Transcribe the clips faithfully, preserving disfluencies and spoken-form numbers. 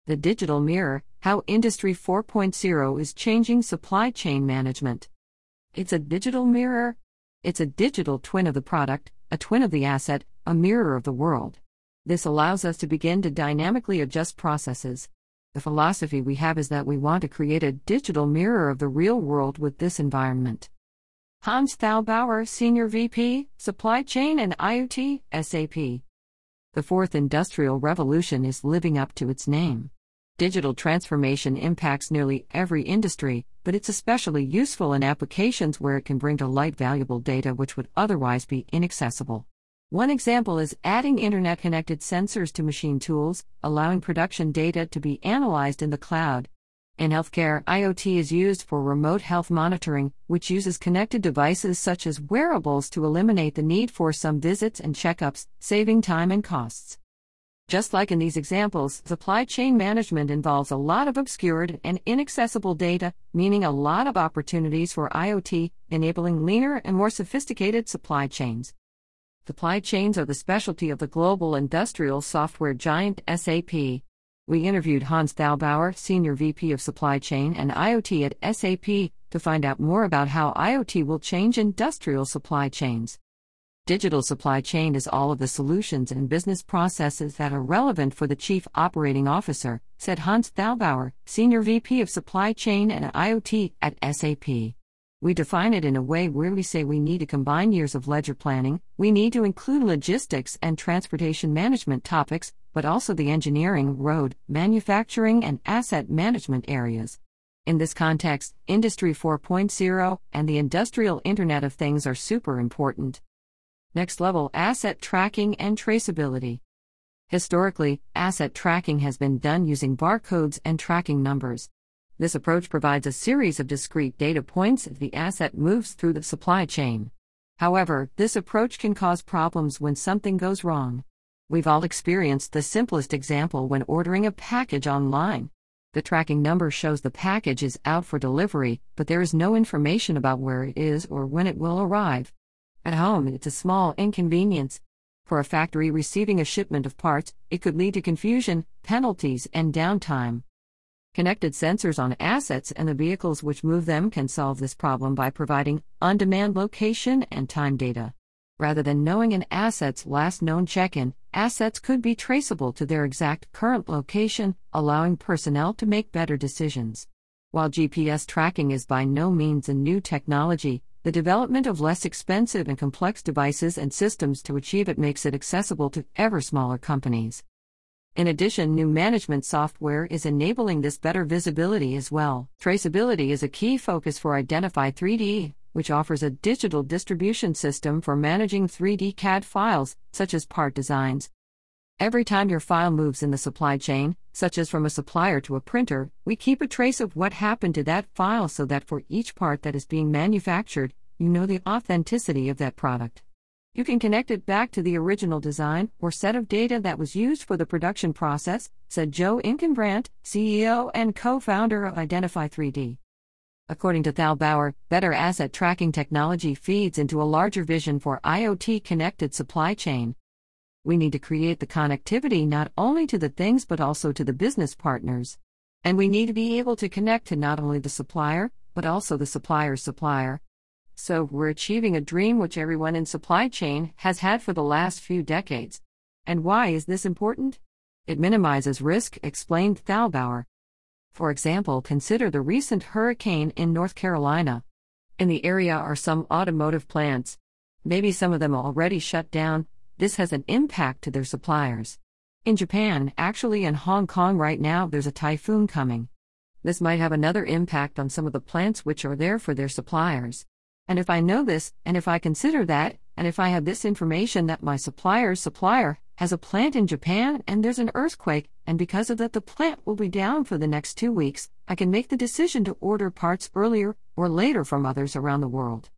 The Digital Mirror: How Industry four point oh is Changing Supply Chain Management. It's a digital mirror. It's a digital twin of the product, a twin of the asset, a mirror of the world. This allows us to begin to dynamically adjust processes. The philosophy we have is that we want to create a digital mirror of the real world with this environment. Hans Thalbauer, Senior V P, Supply Chain and I O T, S A P. The fourth industrial revolution is living up to its name. Digital transformation impacts nearly every industry, but it's especially useful in applications where it can bring to light valuable data which would otherwise be inaccessible. One example is adding internet-connected sensors to machine tools, allowing production data to be analyzed in the cloud. In healthcare, I O T is used for remote health monitoring, which uses connected devices such as wearables to eliminate the need for some visits and checkups, saving time and costs. Just like in these examples, supply chain management involves a lot of obscured and inaccessible data, meaning a lot of opportunities for I O T, enabling leaner and more sophisticated supply chains. Supply chains are the specialty of the global industrial software giant S A P. We interviewed Hans Thalbauer, Senior V P of Supply Chain and I O T at S A P, to find out more about how I O T will change industrial supply chains. Digital supply chain is all of the solutions and business processes that are relevant for the Chief Operating Officer, said Hans Thalbauer, Senior V P of Supply Chain and I O T at S A P. We define it in a way where we say we need to combine years of ledger planning, we need to include logistics and transportation management topics, but also the engineering, road, manufacturing, and asset management areas. In this context, Industry four point oh and the Industrial Internet of Things are super important. Next-level asset tracking and traceability. Historically, asset tracking has been done using barcodes and tracking numbers. This approach provides a series of discrete data points as the asset moves through the supply chain. However, this approach can cause problems when something goes wrong. We've all experienced the simplest example when ordering a package online. The tracking number shows the package is out for delivery, but there is no information about where it is or when it will arrive. At home, it's a small inconvenience. For a factory receiving a shipment of parts, it could lead to confusion, penalties, and downtime. Connected sensors on assets and the vehicles which move them can solve this problem by providing on-demand location and time data. Rather than knowing an asset's last known check-in, assets could be traceable to their exact current location, allowing personnel to make better decisions. While G P S tracking is by no means a new technology, the development of less expensive and complex devices and systems to achieve it makes it accessible to ever smaller companies. In addition, new management software is enabling this better visibility as well. Traceability is a key focus for Identify three D, which offers a digital distribution system for managing three D C A D files, such as part designs. Every time your file moves in the supply chain, such as from a supplier to a printer, we keep a trace of what happened to that file so that for each part that is being manufactured, you know the authenticity of that product. You can connect it back to the original design or set of data that was used for the production process, said Joe Inkenbrandt, C E O and co-founder of Identify three D. According to Thalbauer, better asset tracking technology feeds into a larger vision for I O T-connected supply chain. We need to create the connectivity not only to the things but also to the business partners. And we need to be able to connect to not only the supplier, but also the supplier's supplier. So, we're achieving a dream which everyone in supply chain has had for the last few decades. And why is this important? It minimizes risk, explained Thalbauer. For example, consider the recent hurricane in North Carolina. In the area are some automotive plants. Maybe some of them already shut down. This has an impact to their suppliers. In Japan, actually in Hong Kong right now, there's a typhoon coming. This might have another impact on some of the plants which are there for their suppliers. And if I know this, and if I consider that, and if I have this information that my supplier's supplier has a plant in Japan and there's an earthquake, and because of that the plant will be down for the next two weeks, I can make the decision to order parts earlier or later from others around the world.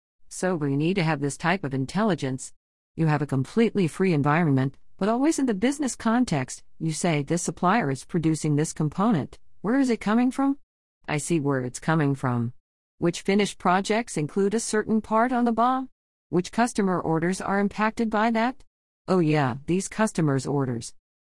So we need to have this type of intelligence. You have a completely free environment, but always in the business context, you say this supplier is producing this component. Where is it coming from? I see where it's coming from. Which finished projects include a certain part on the B O M? Which customer orders are impacted by that? Oh yeah, these customers' orders.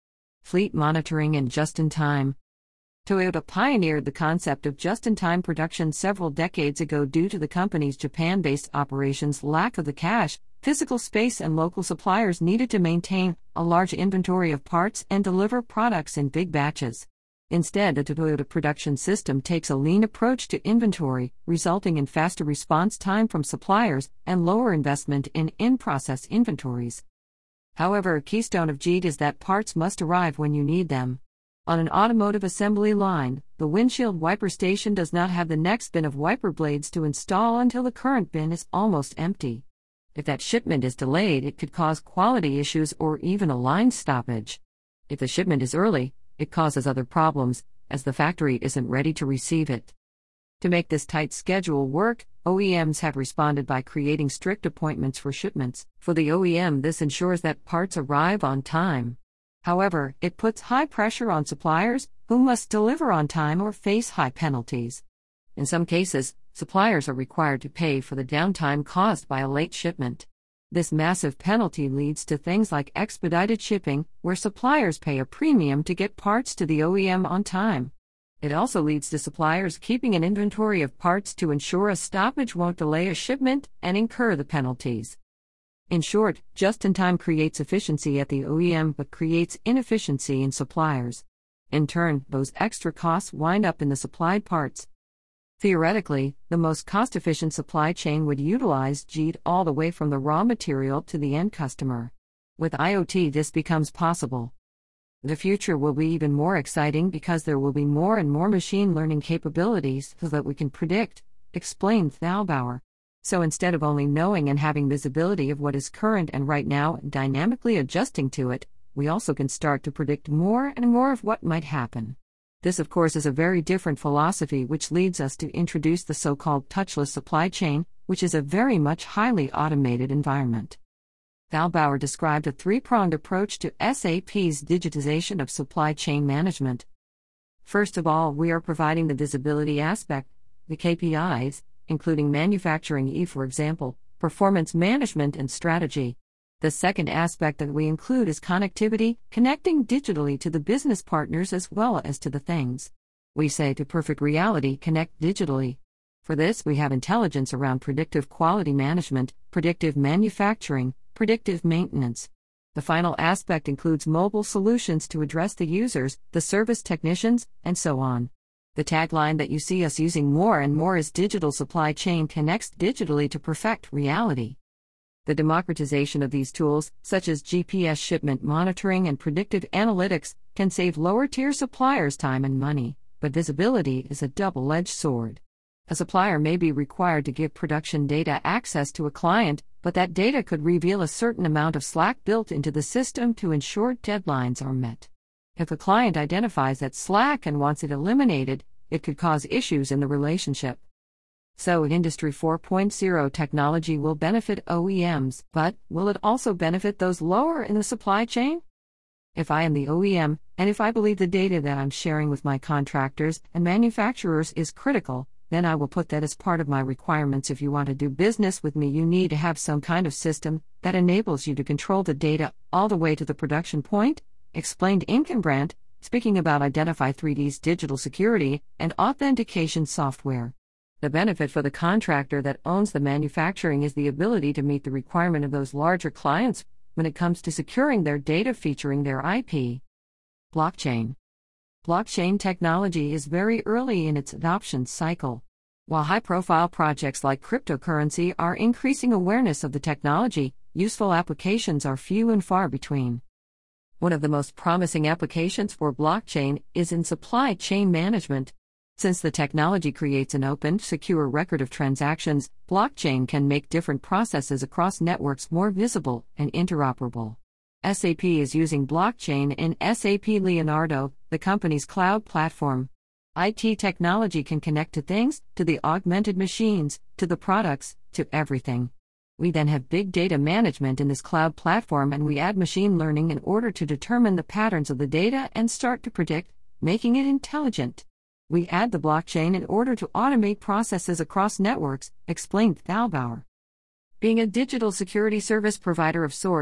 Fleet monitoring and just-in-time. Toyota pioneered the concept of just-in-time production several decades ago due to the company's Japan-based operations' lack of the cash, physical space and local suppliers needed to maintain a large inventory of parts and deliver products in big batches. Instead, the Toyota production system takes a lean approach to inventory, resulting in faster response time from suppliers and lower investment in in-process inventories. However, a keystone of J E T is that parts must arrive when you need them. On an automotive assembly line, the windshield wiper station does not have the next bin of wiper blades to install until the current bin is almost empty. If that shipment is delayed, it could cause quality issues or even a line stoppage. If the shipment is early, it causes other problems, as the factory isn't ready to receive it. To make this tight schedule work, O E Ms have responded by creating strict appointments for shipments. For the O E M, this ensures that parts arrive on time. However, it puts high pressure on suppliers, who must deliver on time or face high penalties. In some cases, suppliers are required to pay for the downtime caused by a late shipment. This massive penalty leads to things like expedited shipping, where suppliers pay a premium to get parts to the O E M on time. It also leads to suppliers keeping an inventory of parts to ensure a stoppage won't delay a shipment and incur the penalties. In short, just-in-time creates efficiency at the O E M but creates inefficiency in suppliers. In turn, those extra costs wind up in the supplied parts. Theoretically, the most cost-efficient supply chain would utilize J E T all the way from the raw material to the end customer. With I O T, this becomes possible. The future will be even more exciting because there will be more and more machine learning capabilities so that we can predict, explained Thalbauer. So instead of only knowing and having visibility of what is current and right now and dynamically adjusting to it, we also can start to predict more and more of what might happen. This, of course, is a very different philosophy, which leads us to introduce the so-called touchless supply chain, which is a very much highly automated environment. Thalbauer described a three-pronged approach to S A P's digitization of supply chain management. First of all, we are providing the visibility aspect, the K P Is, including manufacturing E, for example, performance management and strategy. The second aspect that we include is connectivity, connecting digitally to the business partners as well as to the things. We say to perfect reality, connect digitally. For this, we have intelligence around predictive quality management, predictive manufacturing, predictive maintenance. The final aspect includes mobile solutions to address the users, the service technicians, and so on. The tagline that you see us using more and more is digital supply chain connects digitally to perfect reality. The democratization of these tools, such as G P S shipment monitoring and predictive analytics, can save lower-tier suppliers time and money, but visibility is a double-edged sword. A supplier may be required to give production data access to a client, but that data could reveal a certain amount of slack built into the system to ensure deadlines are met. If a client identifies that slack and wants it eliminated, it could cause issues in the relationship. So, Industry four point oh technology will benefit O E Ms, but will it also benefit those lower in the supply chain? If I am the O E M, and if I believe the data that I'm sharing with my contractors and manufacturers is critical, then I will put that as part of my requirements. If you want to do business with me, you need to have some kind of system that enables you to control the data all the way to the production point, explained Inkenbrandt, speaking about Identify three D's digital security and authentication software. The benefit for the contractor that owns the manufacturing is the ability to meet the requirement of those larger clients when it comes to securing their data featuring their I P. Blockchain. Blockchain technology is very early in its adoption cycle. While high-profile projects like cryptocurrency are increasing awareness of the technology, useful applications are few and far between. One of the most promising applications for blockchain is in supply chain management. Since the technology creates an open, secure record of transactions, blockchain can make different processes across networks more visible and interoperable. S A P is using blockchain in S A P Leonardo, the company's cloud platform. I T technology can connect to things, to the augmented machines, to the products, to everything. We then have big data management in this cloud platform, and we add machine learning in order to determine the patterns of the data and start to predict, making it intelligent. We add the blockchain in order to automate processes across networks, explained Thalbauer. Being a digital security service provider of sorts,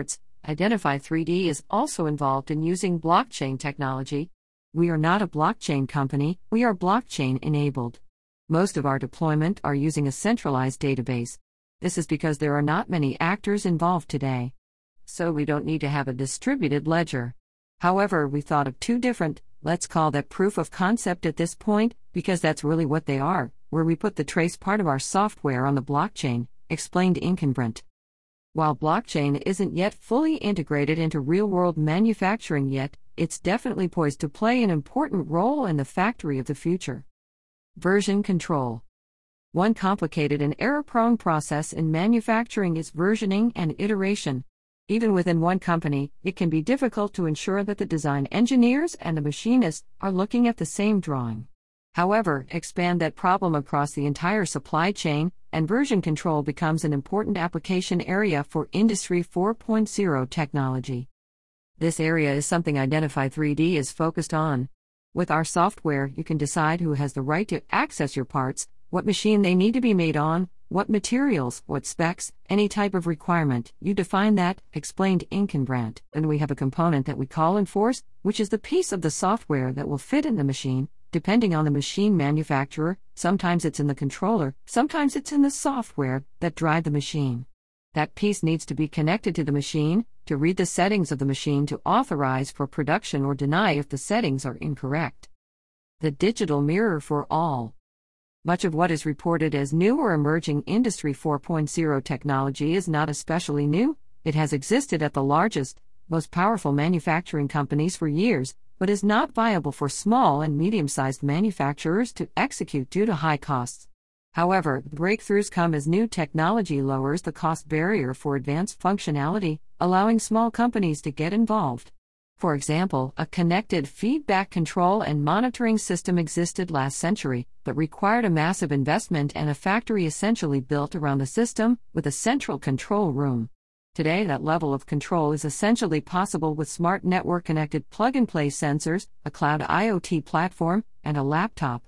Identify three D is also involved in using blockchain technology. We are not a blockchain company, we are blockchain enabled. Most of our deployment are using a centralized database. This is because there are not many actors involved today. So we don't need to have a distributed ledger. However, we thought of two different, let's call that proof of concept at this point, because that's really what they are, where we put the trace part of our software on the blockchain, explained Inkenbrandt. While blockchain isn't yet fully integrated into real-world manufacturing yet, it's definitely poised to play an important role in the factory of the future. Version control. One complicated and error-prone process in manufacturing is versioning and iteration. Even within one company, it can be difficult to ensure that the design engineers and the machinists are looking at the same drawing. However, expand that problem across the entire supply chain, and version control becomes an important application area for Industry four point oh technology. This area is something Identify three D is focused on. With our software, you can decide who has the right to access your parts, what machine they need to be made on, what materials, what specs, any type of requirement. You define that, explained Inkenbrandt. And we have a component that we call Enforce, which is the piece of the software that will fit in the machine, depending on the machine manufacturer. Sometimes it's in the controller, sometimes it's in the software that drive the machine. That piece needs to be connected to the machine, to read the settings of the machine to authorize for production or deny if the settings are incorrect. The digital mirror for all. Much of what is reported as new or emerging Industry four point oh technology is not especially new. It has existed at the largest, most powerful manufacturing companies for years, but is not viable for small and medium-sized manufacturers to execute due to high costs. However, breakthroughs come as new technology lowers the cost barrier for advanced functionality, allowing small companies to get involved. For example, a connected feedback control and monitoring system existed last century, but required a massive investment and a factory essentially built around the system, with a central control room. Today, that level of control is essentially possible with smart network-connected plug-and-play sensors, a cloud IoT platform, and a laptop.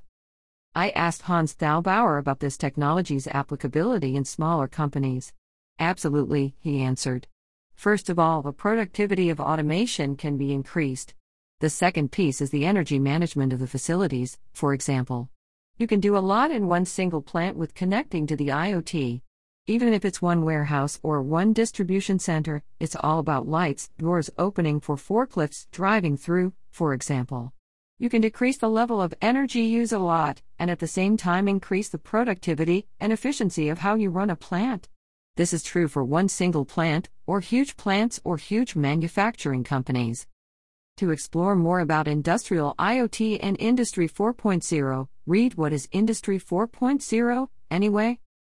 I asked Hans Thalbauer about this technology's applicability in smaller companies. Absolutely, he answered. First of all, the productivity of automation can be increased. The second piece is the energy management of the facilities, for example. You can do a lot in one single plant with connecting to the IoT. Even if it's one warehouse or one distribution center, it's all about lights, doors opening for forklifts driving through, for example. You can decrease the level of energy use a lot, and at the same time increase the productivity and efficiency of how you run a plant. This is true for one single plant, or huge plants, or huge manufacturing companies. To explore more about industrial IoT and Industry four point oh, read What is Industry four point oh, anyway?